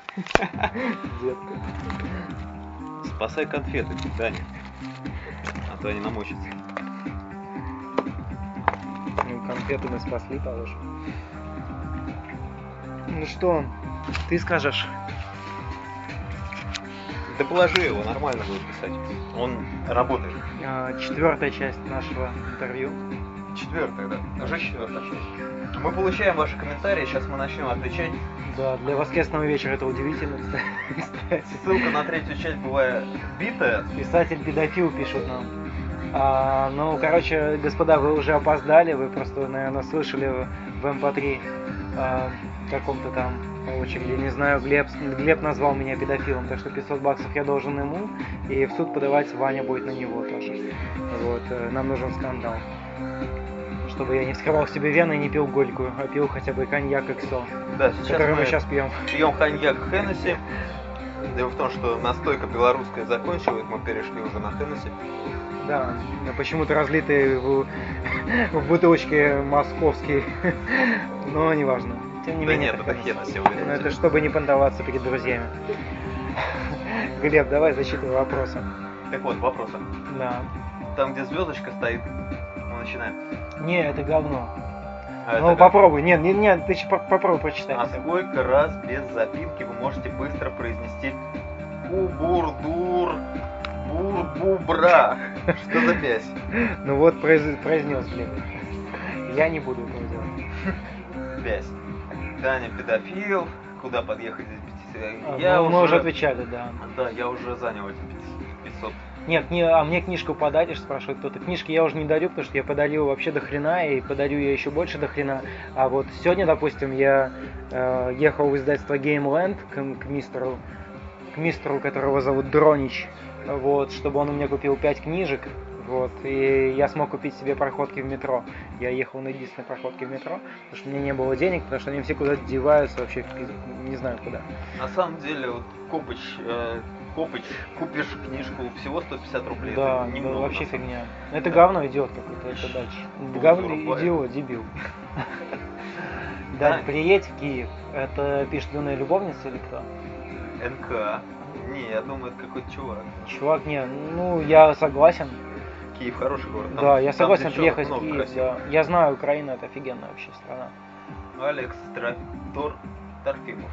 Детка. Спасай конфеты, Даня. А то они намочатся. Ну, конфеты мы спасли, положим. Ну что, ты скажешь? Да положи его, нормально будет писать. Он работает. 4-я часть нашего интервью. 4-я, да. Уже 4-я часть. Мы получаем ваши комментарии, сейчас мы начнем отвечать. Да, для воскресного вечера это удивительно, кстати. Ссылка на 3-ю часть была битая. Писатель-педофил пишут нам. Ну, короче, господа, вы уже опоздали, вы просто, наверное, слышали в MP3 каком-то там по очереди, не знаю, Глеб назвал меня педофилом, так что $500 я должен ему, и в суд подавать Ваня будет на него тоже. Вот, нам нужен скандал. Чтобы я не вскрывал себе вены и не пил горькую, а пил хотя бы коньяк XO, Да, сейчас который мы сейчас пьем. Пьем коньяк Хеннесси. Дело в том, что настойка белорусская закончилась, мы перешли уже на Хеннесси. Да, почему-то разлитый в бутылочке московский, но неважно. Тем не менее, нет, это Хеннесси. Но это чтобы не понтоваться перед друзьями. Глеб, давай зачитывай вопросы. Так вот, вопросы. Да. Там, где звездочка стоит, мы начинаем. Не, это говно. Это попробуй. Нет, ты попробуй прочитай. А сколько раз без запинки вы можете быстро произнести бубурдур, бурбубра? Что за бязь? Ну вот произнес, Глеб. Я не буду этого делать. Бязь. Даня педофил, куда подъехать за 500? Мы уже отвечали, да. Да, я уже занял эти 500. Нет, а мне книжку подаришь, спрашивает кто-то. Книжки я уже не дарю, потому что я подарил вообще до хрена, и подарю я еще больше до хрена. А вот сегодня, допустим, я ехал в издательство Gameland к мистеру, которого зовут Дронич, вот, чтобы он у меня купил 5 книжек. Вот, и я смог купить себе проходки в метро. Я ехал на единственной проходке в метро, потому что у меня не было денег, потому что они все куда-то деваются, вообще не знаю куда. На самом деле, вот Копыч, купишь книжку всего 150 рублей. Да, это немного, вообще фигня. Это говно, идиот какой-то, это дальше. Говно, идиот, дебил. Да, приедь в Киев. Это пишет юная любовница или кто? НК. Не, я думаю, это какой-то чувак. Чувак, не, ну я согласен. Киев хороший город. Там, да, я согласен приехать в Киев. Да. Я знаю, Украина это офигенная вообще страна. Алекс Торфимов.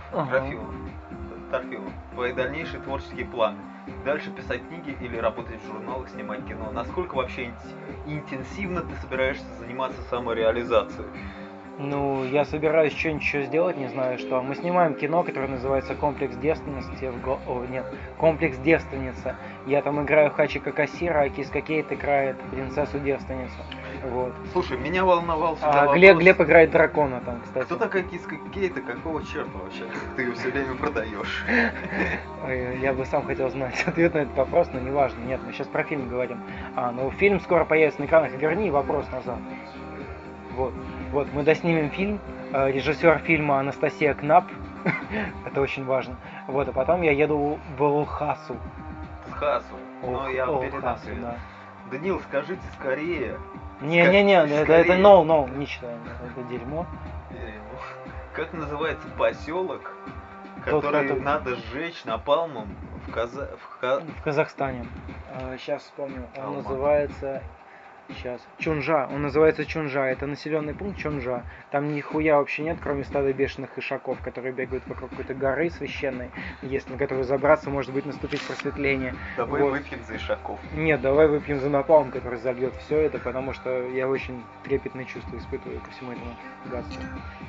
Твои дальнейшие творческие планы. Дальше писать книги или работать в журналах, снимать кино. Насколько вообще интенсивно ты собираешься заниматься самореализацией? Ну, я собираюсь что-нибудь еще сделать, не знаю что. Мы снимаем кино, которое называется «Комплекс девственности». «Комплекс девственницы». Я там играю Хачика Кассира, а Киска Кейт играет принцессу-девственницу. Вот. Слушай, меня волновал всегда вопрос... Глеб играет дракона там, кстати. Кто такая Киска Кейт и какого черта вообще? Ты ее все время продаешь. Я бы сам хотел знать ответ на этот вопрос, но неважно. Нет, мы сейчас про фильм говорим. Ну фильм скоро появится на экранах. Верни вопрос назад. Вот, мы доснимем фильм, режиссер фильма Анастасия Кнап, это очень важно. Вот, а потом я еду в Лхасу. Ну я передам. Да. Данил, скажите скорее. Не, это no, не читаем, это дерьмо. Как называется поселок, который надо сжечь напалмом в Казахстане? Сейчас вспомню, он называется... Чунжа. Он называется Чунжа. Это населенный пункт Чунжа. Там нихуя вообще нет, кроме стада бешеных ишаков, которые бегают вокруг какой-то горы священной, если на которую забраться, может быть, наступить просветление. Давай выпьем за ишаков. Нет, давай выпьем за напалм, который зальет все это, потому что я очень трепетные чувства испытываю ко всему этому гадству.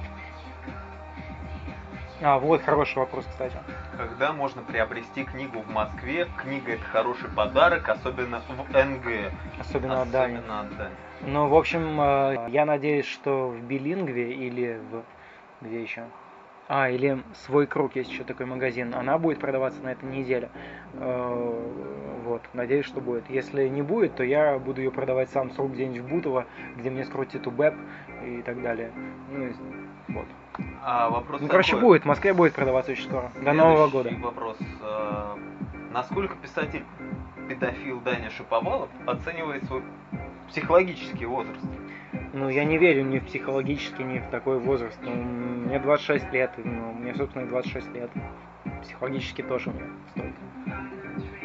Вот хороший вопрос, кстати. Когда можно приобрести книгу в Москве? Книга — это хороший подарок, особенно в НГ. Особенно от Дани. Ну, в общем, я надеюсь, что в Билингве или где еще? Или Свой Круг, есть еще такой магазин. Она будет продаваться на этой неделе. Вот, надеюсь, что будет. Если не будет, то я буду ее продавать сам с рук где-нибудь в Бутово, где мне скрутит УБЭП и так далее. Ну, вот. Вопрос короче, будет. В Москве будет продаваться очень скоро. До Нового года. Вопрос. Насколько писатель-педофил Даня Шаповалов оценивает свой психологический возраст? Ну, я не верю ни в психологически, ни в такой возраст. Ну, мне 26 лет, ну, мне, собственно, и 26 лет. Психологически тоже мне столько.